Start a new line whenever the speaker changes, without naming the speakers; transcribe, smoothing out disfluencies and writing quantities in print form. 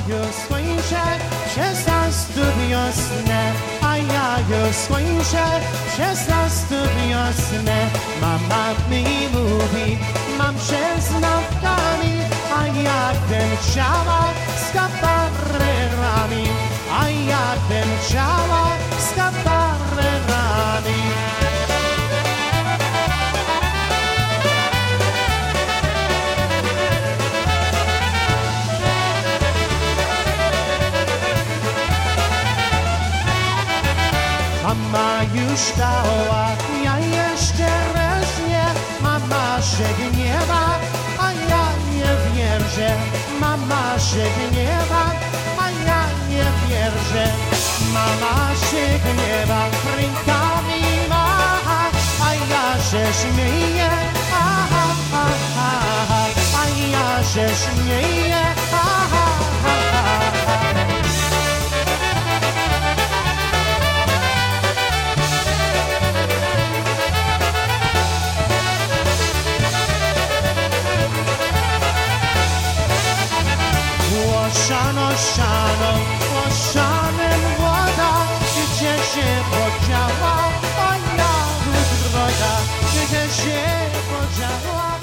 już słońce przez nas studio sne, a ja już słońce przez nas studio sne. Mama mi mówi, mam się z nawkami, a ja bym chciała z kabarerami, a ja bym chciała z kabarerami. Mama już dała, ja jeszcze raz nie. Mama się gniewa, a ja nie wierzę. Mama się gniewa, a ja nie wierzę. Mama się gniewa, rękami macha, a ja się śmieję, aha, aha, aha, a ja się śmieję, aha, aha, aha. Siano, siano, osianem woda, gdzie się podziała, a ja droga, gdzie się podziała.